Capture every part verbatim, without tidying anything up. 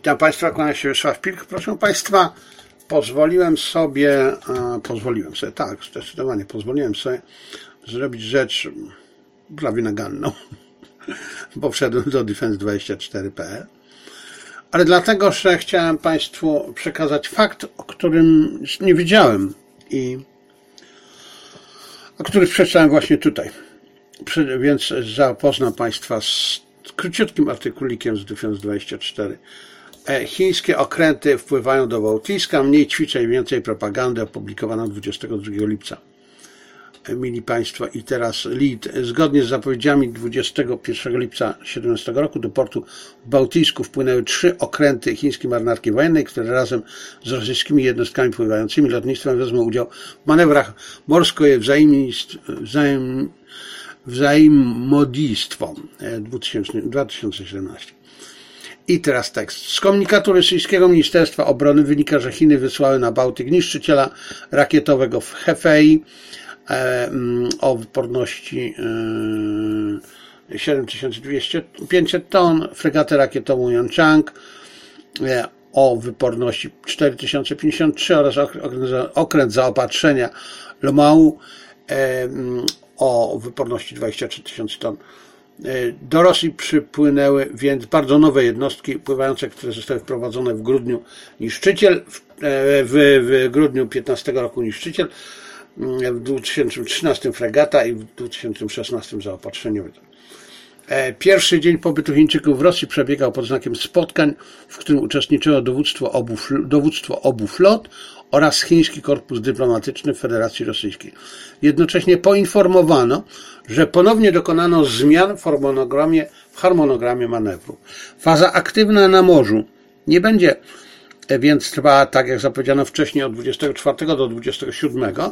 Witam Państwa, kłania się Wiesław Pilch. Proszę Państwa, pozwoliłem sobie, e, pozwoliłem sobie, tak, zdecydowanie pozwoliłem sobie zrobić rzecz prawie naganną, bo wszedłem do defense dwadzieścia cztery kropka p l, ale dlatego, że chciałem Państwu przekazać fakt, o którym nie wiedziałem i o którym przeczytałem właśnie tutaj. Więc zapoznam Państwa z króciutkim artykulikiem z defense dwadzieścia cztery. Chińskie okręty wpływają do Bałtycka, mniej ćwiczeń, więcej propagandy, opublikowana dwudziestego drugiego lipca. Mili Państwo, i teraz lead. Zgodnie z zapowiedziami dwudziestego pierwszego lipca dwa tysiące siedemnastego roku do portu w Bałtycku wpłynęły trzy okręty chińskiej marynarki wojennej, które razem z rosyjskimi jednostkami pływającymi lotnictwem wezmą udział w manewrach morsko-wzajem, wzajemodistwo dwa tysiące siedemnaście. I teraz tekst. Z komunikatu rosyjskiego Ministerstwa Obrony wynika, że Chiny wysłały na Bałtyk niszczyciela rakietowego w Hefei e, o wyporności e, siedem tysięcy pięćset ton, fregatę rakietową Yonchang e, o wyporności cztery tysiące pięćdziesiąt trzy oraz okręt zaopatrzenia Lomau e, o wyporności dwadzieścia trzy tysiące ton. Do Rosji przypłynęły więc bardzo nowe jednostki pływające, które zostały wprowadzone w grudniu niszczyciel, w, w, w grudniu piętnastego roku niszczyciel, w dwa tysiące trzynastym fregata i w dwa tysiące szesnastym zaopatrzeniowy. Pierwszy dzień pobytu Chińczyków w Rosji przebiegał pod znakiem spotkań, w którym uczestniczyło dowództwo obu, dowództwo obu flot oraz chiński korpus dyplomatyczny w Federacji Rosyjskiej. Jednocześnie poinformowano, że ponownie dokonano zmian w harmonogramie, w harmonogramie manewru. Faza aktywna na morzu nie będzie więc trwała, tak jak zapowiedziano wcześniej, od dwudziestego czwartego do dwudziestego siódmego,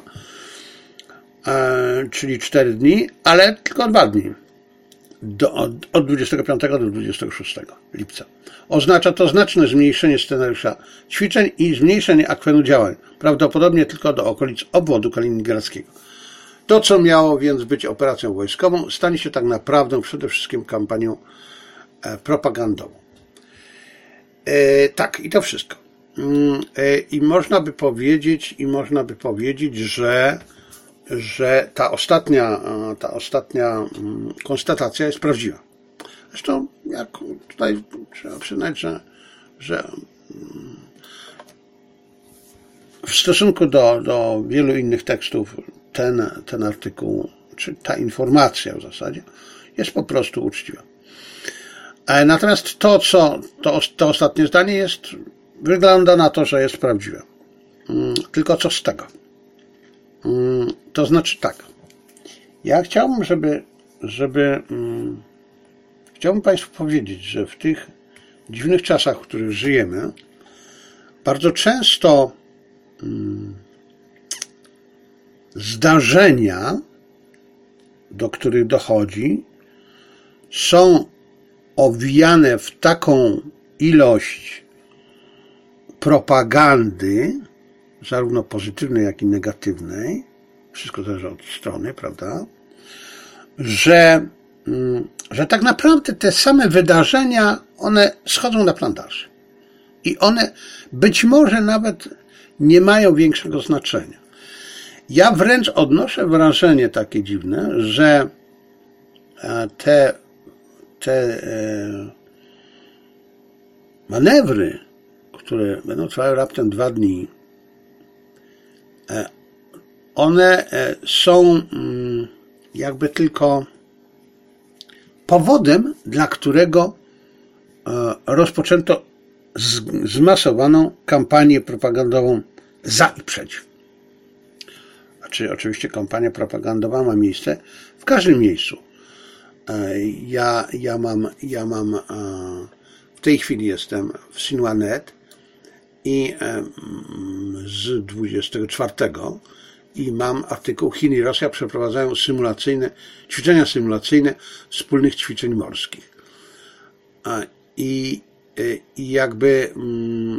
e, czyli cztery dni, ale tylko dwa dni. Do, od, od dwudziestego piątego do dwudziestego szóstego lipca. Oznacza to znaczne zmniejszenie scenariusza ćwiczeń i zmniejszenie akwenu działań, prawdopodobnie tylko do okolic obwodu kaliningradzkiego. To, co miało więc być operacją wojskową, stanie się tak naprawdę przede wszystkim kampanią e, propagandową. E, tak, i to wszystko. E, I można by powiedzieć, i można by powiedzieć, że że ta ostatnia, ta ostatnia konstatacja jest prawdziwa. Zresztą, jak tutaj trzeba przyznać, że, że w stosunku do, do wielu innych tekstów ten, ten artykuł, czy ta informacja w zasadzie jest po prostu uczciwa. Natomiast to, co to, to ostatnie zdanie jest, wygląda na to, że jest prawdziwe. Tylko co z tego? To znaczy tak, ja chciałbym, żeby, żeby um, chciałbym Państwu powiedzieć, że w tych dziwnych czasach, w których żyjemy, bardzo często um, zdarzenia, do których dochodzi, są owijane w taką ilość propagandy, zarówno pozytywnej, jak i negatywnej, wszystko zależy od strony, prawda, że, że tak naprawdę te same wydarzenia, one schodzą na plan dalszy. I one być może nawet nie mają większego znaczenia. Ja wręcz odnoszę wrażenie takie dziwne, że te, te manewry, które będą trwały raptem dwa dni, one są jakby tylko powodem, dla którego rozpoczęto zmasowaną kampanię propagandową za i przeciw. Znaczy, oczywiście kampania propagandowa ma miejsce w każdym miejscu. Ja, ja mam, ja mam w tej chwili jestem w Xinhua kropka net i z dwudziestego czwartego i mam artykuł Chiny i Rosja przeprowadzają symulacyjne, ćwiczenia symulacyjne wspólnych ćwiczeń morskich. I, i jakby mm,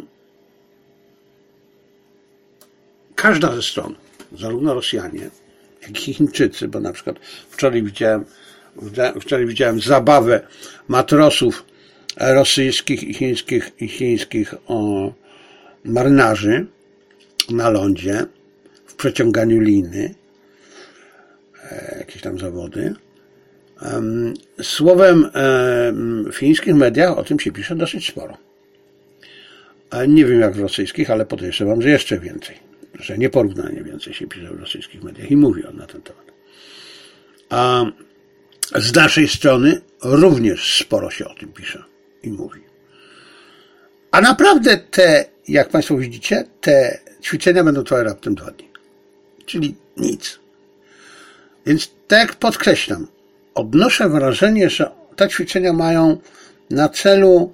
każda ze stron, zarówno Rosjanie, jak i Chińczycy, bo na przykład wczoraj widziałem, wczoraj widziałem zabawę matrosów rosyjskich i chińskich, i chińskich o, marynarzy na lądzie, w przeciąganiu liny, e, jakieś tam zawody. Um, słowem, e, w chińskich mediach o tym się pisze dosyć sporo. A nie wiem jak w rosyjskich, ale podejrzewam, że jeszcze więcej. Że nieporównanie więcej się pisze w rosyjskich mediach i mówi on na ten temat. A z naszej strony również sporo się o tym pisze i mówi. A naprawdę te, jak Państwo widzicie, te ćwiczenia będą trwały raptem dwa dni. Czyli nic. Więc tak jak podkreślam, odnoszę wrażenie, że te ćwiczenia mają na celu,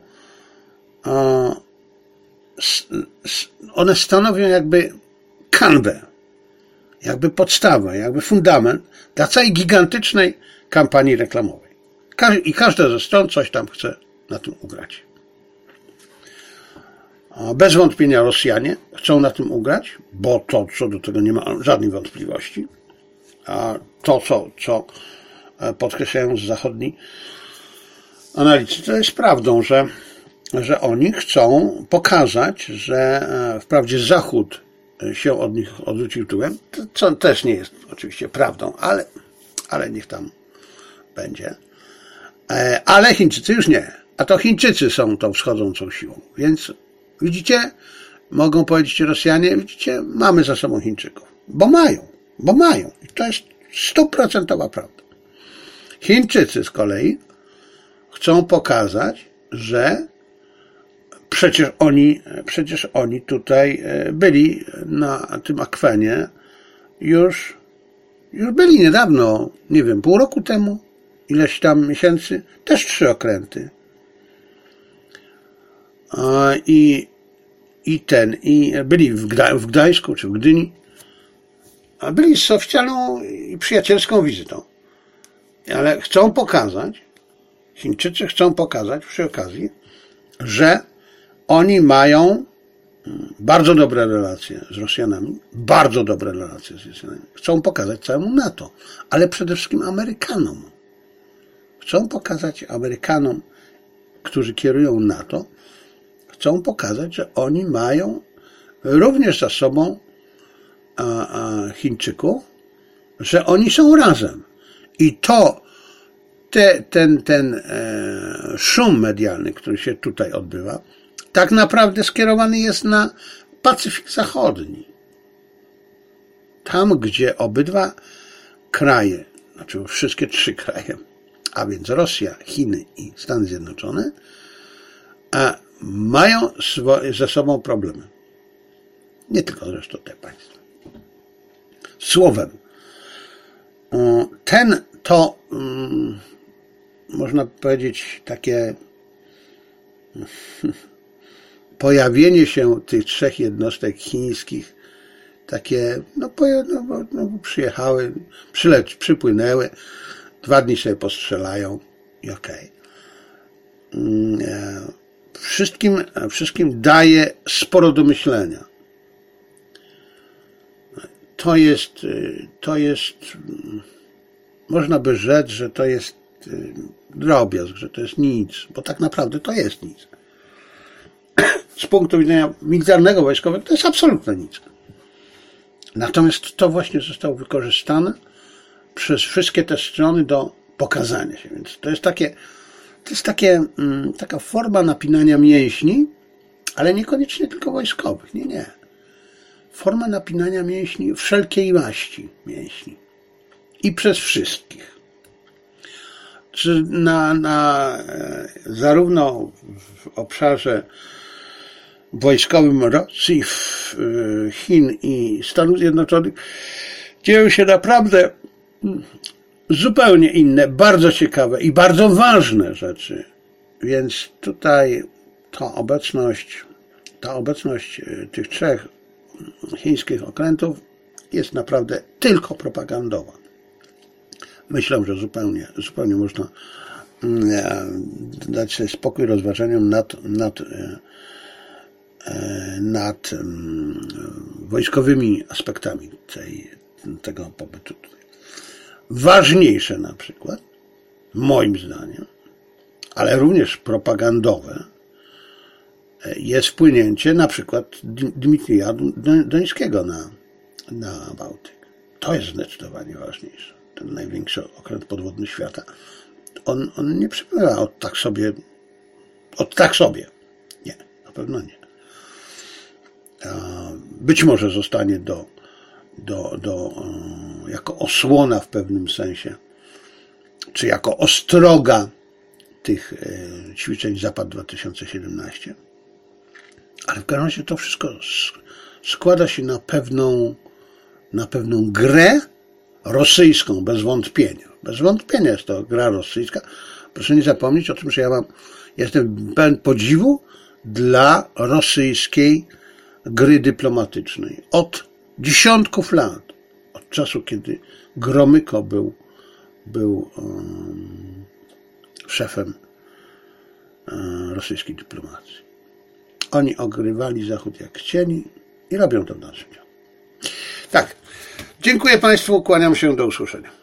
one stanowią jakby kanwę, jakby podstawę, jakby fundament dla całej gigantycznej kampanii reklamowej. I każda ze stron coś tam chce na tym ugrać. Bez wątpienia Rosjanie chcą na tym ugrać, bo to, co do tego nie ma żadnej wątpliwości. A to, co, co podkreślają z zachodni analitycy, to jest prawdą, że, że oni chcą pokazać, że wprawdzie Zachód się od nich odwrócił tyłem, co też nie jest oczywiście prawdą, ale, ale niech tam będzie. Ale Chińczycy już nie. A to Chińczycy są tą wschodzącą siłą. Więc widzicie, mogą powiedzieć Rosjanie, widzicie, mamy za sobą Chińczyków. Bo mają, bo mają. I to jest stuprocentowa prawda. Chińczycy z kolei chcą pokazać, że przecież oni, przecież oni tutaj byli na tym akwenie już, już byli niedawno, nie wiem, pół roku temu, ileś tam miesięcy, też trzy okręty. I, i ten, i byli w, Gda, w Gdańsku czy w Gdyni, a byli z oficjalną i przyjacielską wizytą. Ale chcą pokazać, Chińczycy chcą pokazać przy okazji, że oni mają bardzo dobre relacje z Rosjanami, bardzo dobre relacje z Rosjanami. Chcą pokazać całemu NATO, ale przede wszystkim Amerykanom. Chcą pokazać Amerykanom, którzy kierują NATO, chcą pokazać, że oni mają również za sobą a, a Chińczyków, że oni są razem. I to, te, ten, ten e, szum medialny, który się tutaj odbywa, tak naprawdę skierowany jest na Pacyfik Zachodni. Tam, gdzie obydwa kraje, znaczy wszystkie trzy kraje, a więc Rosja, Chiny i Stany Zjednoczone, a mają ze sobą problemy. Nie tylko zresztą te państwa. Słowem, ten, to, można powiedzieć, takie pojawienie się tych trzech jednostek chińskich, takie, no, no, no przyjechały, przyleć, przypłynęły, dwa dni sobie postrzelają i okej. Okay. Wszystkim, wszystkim daje sporo do myślenia. To jest, to jest, można by rzec, że to jest drobiazg, że to jest nic, bo tak naprawdę to jest nic. Z punktu widzenia militarnego, wojskowego to jest absolutnie nic. Natomiast to właśnie zostało wykorzystane przez wszystkie te strony do pokazania się. Więc to jest takie, to jest takie, taka forma napinania mięśni, ale niekoniecznie tylko wojskowych. Nie, nie. Forma napinania mięśni wszelkiej maści mięśni. I przez wszystkich. Czy na, na, zarówno w obszarze wojskowym Rosji, Chin i Stanów Zjednoczonych dzieją się naprawdę zupełnie inne, bardzo ciekawe i bardzo ważne rzeczy. Więc tutaj ta obecność, ta obecność tych trzech chińskich okrętów jest naprawdę tylko propagandowa. Myślę, że zupełnie, zupełnie można dać sobie spokój rozważaniom nad, nad, nad wojskowymi aspektami tej, tego pobytu. Ważniejsze na przykład, moim zdaniem, ale również propagandowe jest wpłynięcie na przykład Dmitrija Dońskiego na, na Bałtyk. To jest zdecydowanie ważniejsze. Ten największy okręt podwodny świata. On, on nie przypływa od tak sobie, od tak sobie. Nie, na pewno nie. Być może zostanie do, do, do, jako osłona w pewnym sensie, czy jako ostroga tych ćwiczeń Zapad dwa tysiące siedemnaście. Ale w każdym razie to wszystko składa się na pewną, na pewną grę rosyjską, bez wątpienia. Bez wątpienia jest to gra rosyjska. Proszę nie zapomnieć o tym, że ja mam, jestem pełen podziwu dla rosyjskiej gry dyplomatycznej. Od dziesiątków lat, od czasu, kiedy Gromyko był, był um, szefem um, rosyjskiej dyplomacji. Oni ogrywali Zachód jak chcieli i robią to w dalszym ciągu. Tak. Dziękuję Państwu, kłaniam się, do usłyszenia.